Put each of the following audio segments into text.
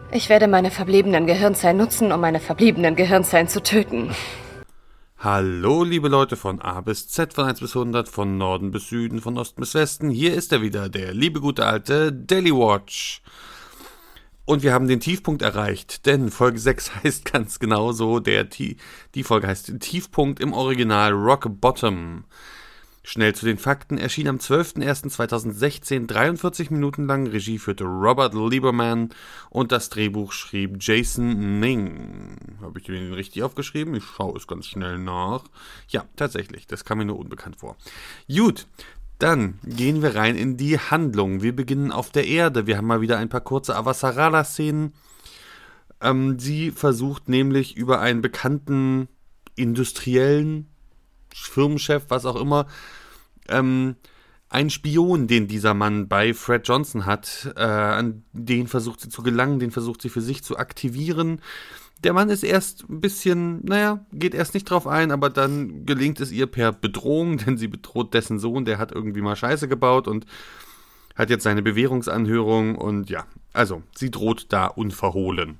Ich werde meine verbliebenen Gehirnzellen nutzen, um meine verbliebenen Gehirnzellen zu töten. Hallo liebe Leute von A bis Z, von 1 bis 100, von Norden bis Süden, von Osten bis Westen. Hier ist er wieder, der liebe gute alte Daily Watch. Und wir haben den Tiefpunkt erreicht, denn Folge 6 heißt ganz genau so, die Folge heißt Tiefpunkt im Original Rock Bottom. Schnell zu den Fakten, erschien am 12.01.2016, 43 Minuten lang, Regie führte Robert Lieberman und das Drehbuch schrieb Jason Ning. Habe ich den richtig aufgeschrieben? Ich schaue es ganz schnell nach. Ja, tatsächlich, das kam mir nur unbekannt vor. Gut, dann gehen wir rein in die Handlung. Wir beginnen auf der Erde. Wir haben mal wieder ein paar kurze Avasarala-Szenen. Sie versucht nämlich über einen bekannten industriellen Firmenchef, was auch immer, ein Spion, den dieser Mann bei Fred Johnson hat, an den versucht sie zu gelangen, den versucht sie für sich zu aktivieren. Der Mann ist erst ein bisschen, geht erst nicht drauf ein, aber dann gelingt es ihr per Bedrohung, denn sie bedroht dessen Sohn, der hat irgendwie mal Scheiße gebaut und hat jetzt seine Bewährungsanhörung und ja, also sie droht da unverhohlen.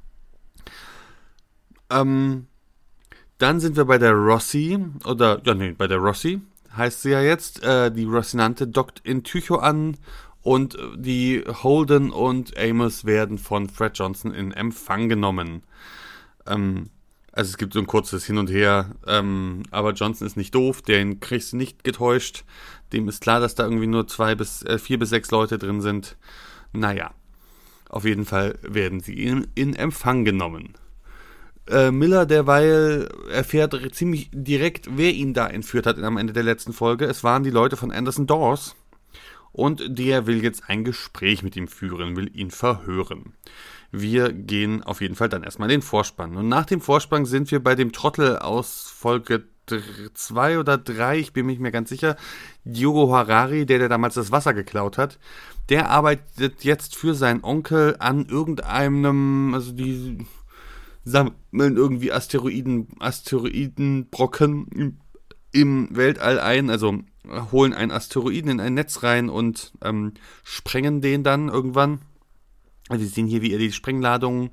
Dann sind wir bei der Rossi, bei der Rossi heißt sie ja jetzt. Die Rossinante dockt in Tycho an und die Holden und Amos werden von Fred Johnson in Empfang genommen. Also es gibt so ein kurzes Hin und Her, aber Johnson ist nicht doof, den kriegst du nicht getäuscht. Dem ist klar, dass da irgendwie nur 4 bis 6 Leute drin sind. Naja, auf jeden Fall werden sie in Empfang genommen. Miller derweil erfährt ziemlich direkt, wer ihn da entführt hat am Ende der letzten Folge. Es waren die Leute von Anderson Dawes und der will jetzt ein Gespräch mit ihm führen, will ihn verhören. Wir gehen auf jeden Fall dann erstmal in den Vorspann. Und nach dem Vorspann sind wir bei dem Trottel aus Folge 2 oder 3, ich bin mir nicht mehr ganz sicher, Diogo Harari, der damals das Wasser geklaut hat. Der arbeitet jetzt für seinen Onkel an irgendeinem, also die sammeln irgendwie Asteroidenbrocken im Weltall ein, also holen einen Asteroiden in ein Netz rein und sprengen den dann irgendwann. Also wir sehen hier, wie er die Sprengladung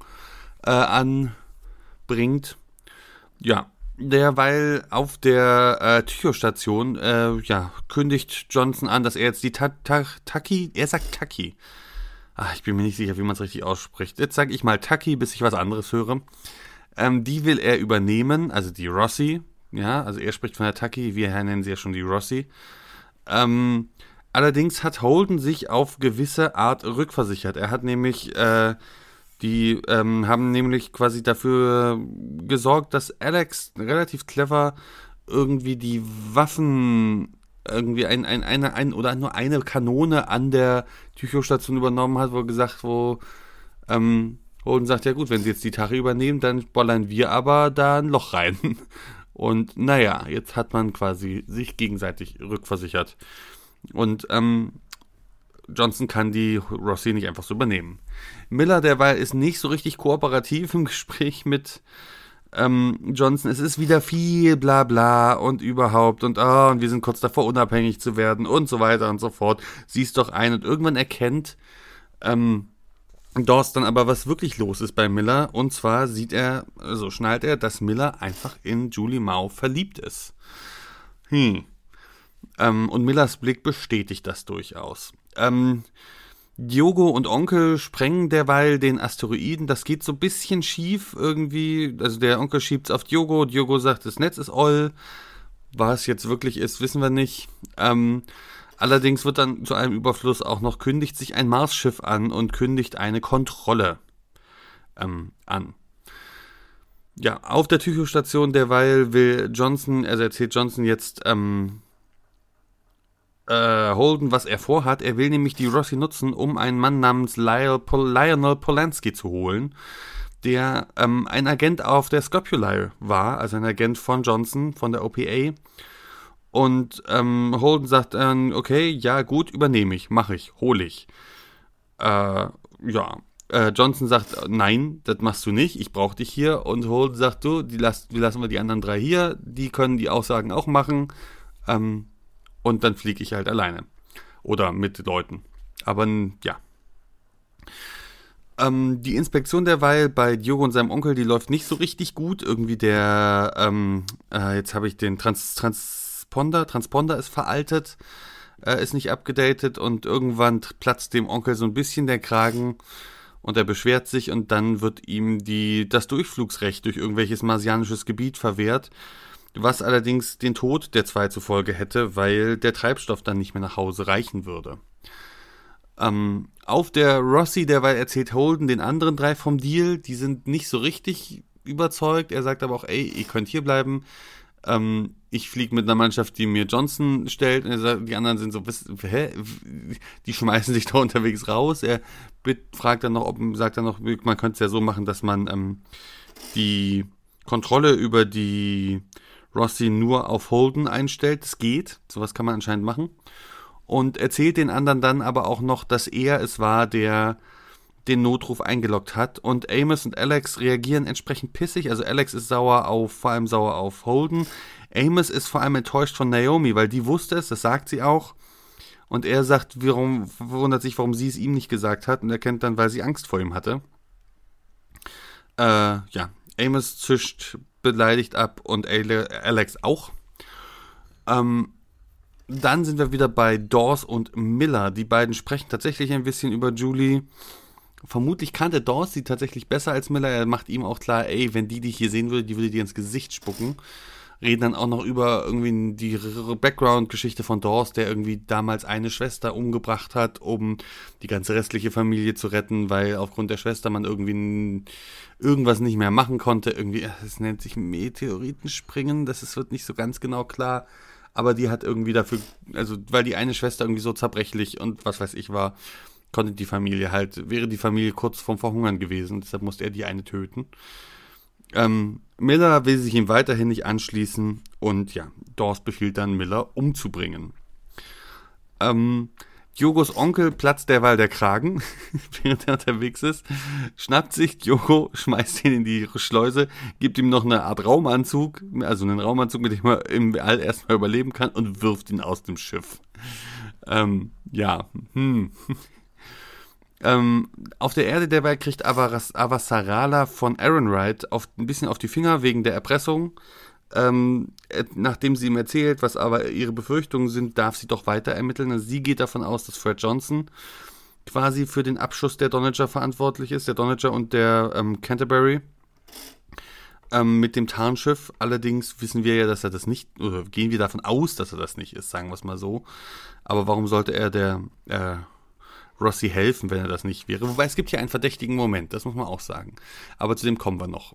anbringt. Ja, derweil auf der Tycho-Station kündigt Johnson an, dass er jetzt die Taki, er sagt Taki. Ich bin mir nicht sicher, wie man es richtig ausspricht. Jetzt sage ich mal Taki, bis ich was anderes höre. Die will er übernehmen, also die Rossi. Ja, also er spricht von der Taki, wir nennen sie ja schon die Rossi. Allerdings hat Holden sich auf gewisse Art rückversichert. Er hat nämlich, haben nämlich quasi dafür gesorgt, dass Alex relativ clever irgendwie die Waffen irgendwie nur eine Kanone an der Tycho-Station übernommen hat, wo Holden sagt, ja gut, wenn sie jetzt die Tarre übernehmen, dann bollern wir aber da ein Loch rein. Und jetzt hat man quasi sich gegenseitig rückversichert. Und Johnson kann die Rossi nicht einfach so übernehmen. Miller derweil ist nicht so richtig kooperativ im Gespräch mit Johnson. Es ist wieder viel Blabla und überhaupt und wir sind kurz davor, unabhängig zu werden und so weiter und so fort. Sie ist doch ein und irgendwann erkennt Dawes dann aber, was wirklich los ist bei Miller, und zwar schnallt er, dass Miller einfach in Julie Mao verliebt ist. Und Millers Blick bestätigt das durchaus. Diogo und Onkel sprengen derweil den Asteroiden. Das geht so ein bisschen schief irgendwie. Also der Onkel schiebt's auf Diogo. Diogo sagt, das Netz ist oll. Was jetzt wirklich ist, wissen wir nicht. Allerdings wird dann zu einem Überfluss auch noch, kündigt sich ein Marsschiff an und kündigt eine Kontrolle an. Ja, auf der Tycho-Station derweil erzählt Johnson jetzt Holden, was er vorhat. Er will nämlich die Rossi nutzen, um einen Mann namens Lionel Polanski zu holen, der ein Agent auf der Scopuli war, also ein Agent von Johnson, von der OPA. Und Holden sagt dann, okay, ja gut, übernehme ich, mache ich, hole ich. Johnson sagt, nein, das machst du nicht, ich brauche dich hier. Und Holden sagt, lassen wir die anderen 3 hier, die können die Aussagen auch machen. Und dann fliege ich halt alleine. Oder mit Leuten. Aber ja. Die Inspektion derweil bei Diogo und seinem Onkel, die läuft nicht so richtig gut. Irgendwie jetzt habe ich den Transponder ist veraltet, ist nicht abgedatet und irgendwann platzt dem Onkel so ein bisschen der Kragen und er beschwert sich und dann wird ihm das Durchflugsrecht durch irgendwelches marsianisches Gebiet verwehrt, was allerdings den Tod der zwei zur Folge hätte, weil der Treibstoff dann nicht mehr nach Hause reichen würde. Auf der Rossi derweil erzählt Holden den anderen drei vom Deal, die sind nicht so richtig überzeugt, er sagt aber auch, ey, ihr könnt hier bleiben, ich fliege mit einer Mannschaft, die mir Johnson stellt, und er sagt, die anderen sind so, die schmeißen sich da unterwegs raus, er sagt dann noch, man könnte es ja so machen, dass man die Kontrolle über die Rossi nur auf Holden einstellt, das geht, sowas kann man anscheinend machen. Und erzählt den anderen dann aber auch noch, dass er es war, der den Notruf eingeloggt hat. Und Amos und Alex reagieren entsprechend pissig. Also Alex ist vor allem sauer auf Holden. Amos ist vor allem enttäuscht von Naomi, weil die wusste es, das sagt sie auch. Und er wundert sich, warum sie es ihm nicht gesagt hat. Und erkennt dann, weil sie Angst vor ihm hatte. Amos zischt beleidigt ab und Alex auch. Dann sind wir wieder bei Dawes und Miller. Die beiden sprechen tatsächlich ein bisschen über Julie. Vermutlich kannte Dawes sie tatsächlich besser als Miller. Er macht ihm auch klar, ey, wenn die dich hier sehen würde, die würde dir ins Gesicht spucken. Reden dann auch noch über irgendwie die Background-Geschichte von Dawes, der irgendwie damals eine Schwester umgebracht hat, um die ganze restliche Familie zu retten, weil aufgrund der Schwester man irgendwie irgendwas nicht mehr machen konnte. Irgendwie, es nennt sich Meteoritenspringen, wird nicht so ganz genau klar. Aber die hat irgendwie dafür, also weil die eine Schwester irgendwie so zerbrechlich und was weiß ich war, wäre die Familie kurz vorm Verhungern gewesen, deshalb musste er die eine töten. Miller will sich ihm weiterhin nicht anschließen und ja, Dawes befiehlt dann Miller umzubringen. Diogos Onkel platzt derweil der Kragen, während er unterwegs ist, schnappt sich Diogo, schmeißt ihn in die Schleuse, gibt ihm noch eine Art Raumanzug, also einen Raumanzug, mit dem er im All erstmal überleben kann und wirft ihn aus dem Schiff. Auf der Erde derweil kriegt Avasarala von Ehrenreich ein bisschen auf die Finger wegen der Erpressung. Nachdem sie ihm erzählt, was aber ihre Befürchtungen sind, darf sie doch weiter ermitteln. Also sie geht davon aus, dass Fred Johnson quasi für den Abschuss der Doniger verantwortlich ist, der Doniger und der Canterbury mit dem Tarnschiff. Allerdings wissen wir ja, dass er das nicht, oder gehen wir davon aus, dass er das nicht ist, sagen wir es mal so. Aber warum sollte er der Rossi helfen, wenn er das nicht wäre? Wobei es gibt ja einen verdächtigen Moment, das muss man auch sagen. Aber zu dem kommen wir noch.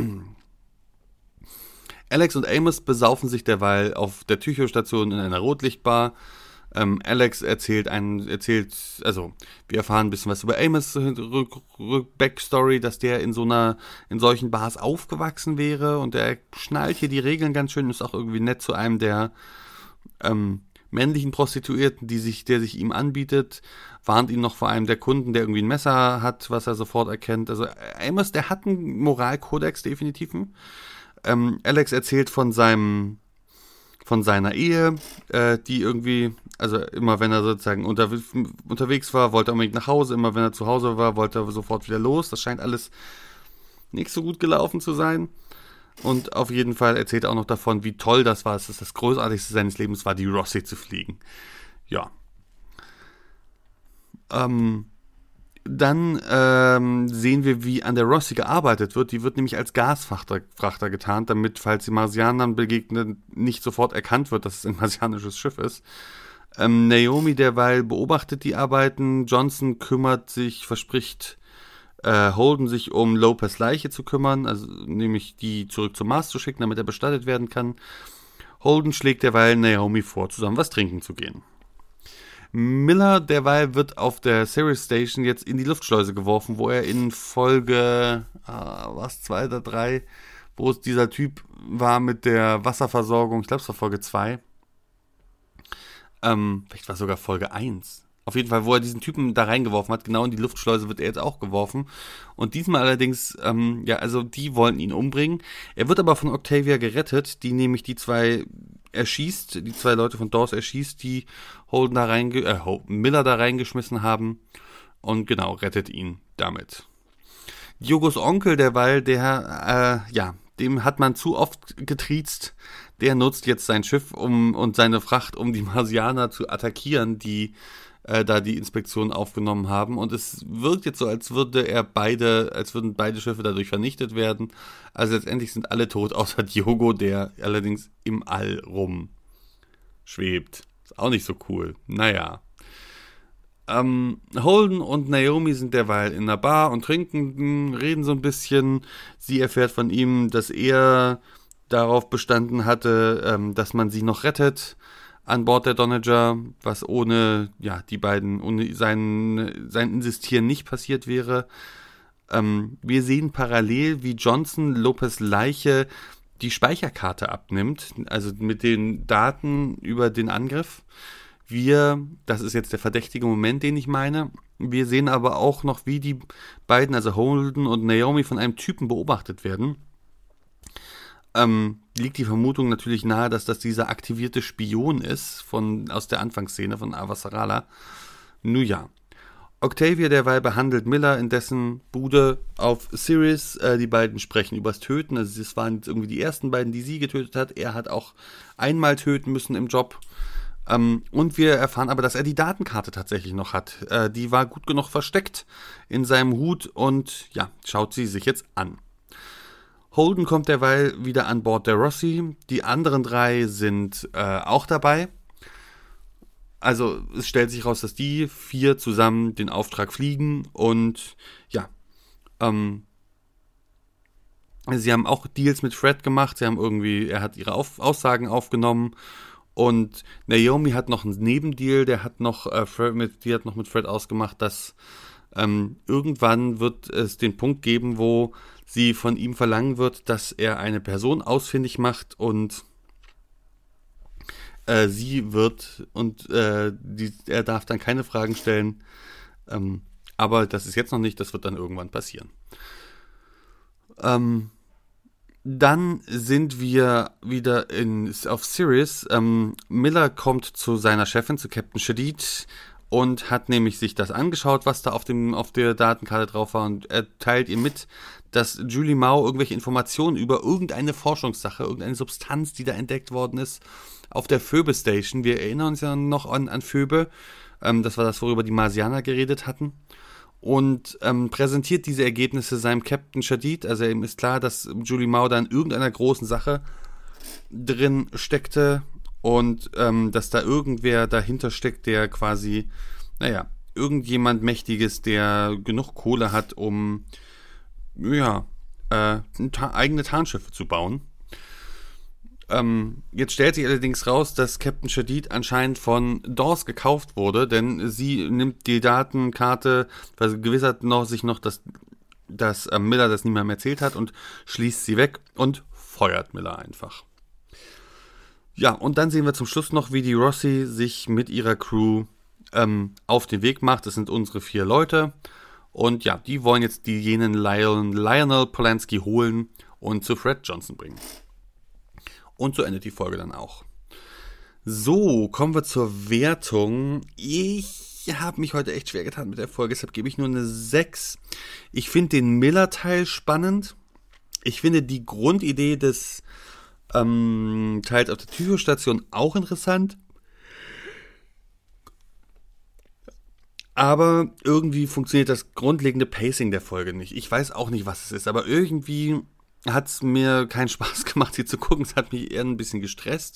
Alex und Amos besaufen sich derweil auf der Tycho-Station in einer Rotlichtbar. Alex wir erfahren ein bisschen was über Amos Backstory, dass der in solchen Bars aufgewachsen wäre und der schnallt hier die Regeln ganz schön, ist auch irgendwie nett zu einem der männlichen Prostituierten, der sich ihm anbietet, warnt ihn noch vor einem der Kunden, der irgendwie ein Messer hat, was er sofort erkennt. Also Amos, der hat einen Moralkodex definitiv. Alex erzählt von seiner Ehe, die irgendwie, also immer wenn er sozusagen unterwegs war, wollte er unbedingt nach Hause, immer wenn er zu Hause war, wollte er sofort wieder los. Das scheint alles nicht so gut gelaufen zu sein. Und auf jeden Fall erzählt er auch noch davon, wie toll das war, dass es das Großartigste seines Lebens war, die Rossi zu fliegen. Ja. Dann sehen wir, wie an der Rossi gearbeitet wird. Die wird nämlich als Gasfrachter getarnt, damit, falls sie Marsianern begegnen, nicht sofort erkannt wird, dass es ein marsianisches Schiff ist. Naomi derweil beobachtet die Arbeiten. Johnson verspricht Holden sich um Lopez' Leiche zu kümmern, also nämlich die zurück zum Mars zu schicken, damit er bestattet werden kann. Holden schlägt derweil Naomi vor, zusammen was trinken zu gehen. Miller derweil wird auf der Sirius Station jetzt in die Luftschleuse geworfen, wo er in Folge 2 oder 3, wo es dieser Typ war mit der Wasserversorgung, ich glaube es war Folge 2, vielleicht war es sogar Folge 1. Auf jeden Fall, wo er diesen Typen da reingeworfen hat, genau in die Luftschleuse wird er jetzt auch geworfen. Und diesmal allerdings, die wollen ihn umbringen. Er wird aber von Octavia gerettet, die nämlich die zwei Leute von Dawes erschießt, die Miller da reingeschmissen haben. Und genau, rettet ihn damit. Yogos Onkel derweil, dem hat man zu oft getriezt. Der nutzt jetzt sein Schiff und seine Fracht, um die Marsianer zu attackieren, die da die Inspektion aufgenommen haben. Und es wirkt jetzt so, als würden beide Schiffe dadurch vernichtet werden. Also letztendlich sind alle tot, außer Diogo, der allerdings im All rumschwebt. Ist auch nicht so cool. Naja. Holden und Naomi sind derweil in einer Bar und trinken, reden so ein bisschen. Sie erfährt von ihm, dass er darauf bestanden hatte, dass man sie noch rettet an Bord der Donager, was ohne sein Insistieren nicht passiert wäre. Wir sehen parallel, wie Johnson Lopez Leiche die Speicherkarte abnimmt, also mit den Daten über den Angriff. Das ist jetzt der verdächtige Moment, den ich meine. Wir sehen aber auch noch, wie die beiden, also Holden und Naomi, von einem Typen beobachtet werden. Liegt die Vermutung natürlich nahe, dass das dieser aktivierte Spion ist, aus der Anfangsszene von Avasarala. Nun ja. Octavia derweil behandelt Miller in dessen Bude auf Sirius. Die beiden sprechen übers Töten. Also es waren jetzt irgendwie die ersten beiden, die sie getötet hat. Er hat auch einmal töten müssen im Job. Und wir erfahren aber, dass er die Datenkarte tatsächlich noch hat. Die war gut genug versteckt in seinem Hut und ja, schaut sie sich jetzt an. Holden kommt derweil wieder an Bord der Rossi. Die anderen 3 sind auch dabei. Also es stellt sich raus, dass die 4 zusammen den Auftrag fliegen und ja, sie haben auch Deals mit Fred gemacht. Er hat ihre Aussagen aufgenommen. Und Naomi hat noch einen Nebendeal, die hat noch mit Fred ausgemacht, dass irgendwann wird es den Punkt geben, wo sie von ihm verlangen wird, dass er eine Person ausfindig macht und er darf dann keine Fragen stellen. Aber das ist jetzt noch nicht, das wird dann irgendwann passieren. Dann sind wir wieder auf Sirius. Miller kommt zu seiner Chefin, zu Captain Shadid, und hat nämlich sich das angeschaut, was da auf der Datenkarte drauf war, und er teilt ihr mit, dass Julie Mao irgendwelche Informationen über irgendeine Forschungssache, irgendeine Substanz, die da entdeckt worden ist, auf der Phoebe Station. Wir erinnern uns ja noch an Phoebe. Das war das, worüber die Marsianer geredet hatten. Und präsentiert diese Ergebnisse seinem Captain Shadid. Also ihm ist klar, dass Julie Mao da in irgendeiner großen Sache drin steckte und dass da irgendwer dahinter steckt, der quasi, irgendjemand Mächtiges, der genug Kohle hat, um eigene Tarnschiffe zu bauen. Jetzt stellt sich allerdings raus, dass Captain Shadid anscheinend von Dawes gekauft wurde, denn sie nimmt die Datenkarte, vergewissert sich noch, dass Miller das niemandem erzählt hat, und schließt sie weg und feuert Miller einfach. Ja, und dann sehen wir zum Schluss noch, wie die Rossi sich mit ihrer Crew auf den Weg macht. Das sind unsere 4 Leute. Und ja, die wollen jetzt jenen Lionel Polanski holen und zu Fred Johnson bringen. Und so endet die Folge dann auch. So, kommen wir zur Wertung. Ich habe mich heute echt schwer getan mit der Folge, deshalb gebe ich nur eine 6. Ich finde den Miller-Teil spannend. Ich finde die Grundidee des Teils auf der Tycho-Station auch interessant. Aber irgendwie funktioniert das grundlegende Pacing der Folge nicht. Ich weiß auch nicht, was es ist, aber irgendwie hat es mir keinen Spaß gemacht, sie zu gucken. Es hat mich eher ein bisschen gestresst.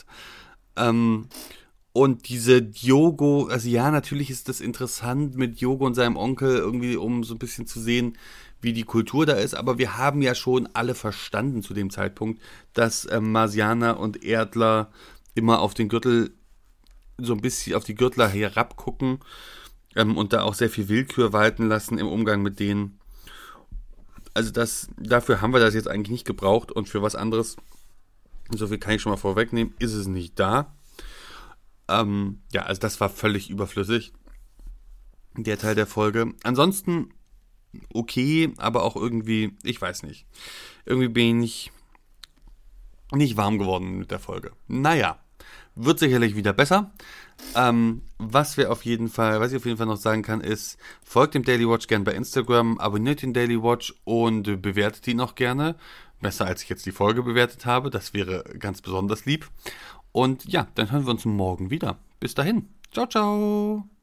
Und diese Diogo, also ja, natürlich ist das interessant mit Diogo und seinem Onkel, irgendwie, um so ein bisschen zu sehen, wie die Kultur da ist. Aber wir haben ja schon alle verstanden zu dem Zeitpunkt, dass Marsianer und Erdler immer auf den Gürtel, so ein bisschen auf die Gürtler herabgucken und da auch sehr viel Willkür walten lassen im Umgang mit denen. Also dafür haben wir das jetzt eigentlich nicht gebraucht, und für was anderes, so viel kann ich schon mal vorwegnehmen, ist es nicht da. Also das war völlig überflüssig, der Teil der Folge. Ansonsten okay, aber auch irgendwie, ich weiß nicht, irgendwie bin ich nicht warm geworden mit der Folge. Naja, Wird sicherlich wieder besser. Was ich auf jeden Fall noch sagen kann, ist, folgt dem Daily Watch gern bei Instagram, abonniert den Daily Watch und bewertet ihn auch gerne. Besser als ich jetzt die Folge bewertet habe, das wäre ganz besonders lieb. Und ja, dann hören wir uns morgen wieder. Bis dahin. Ciao, ciao.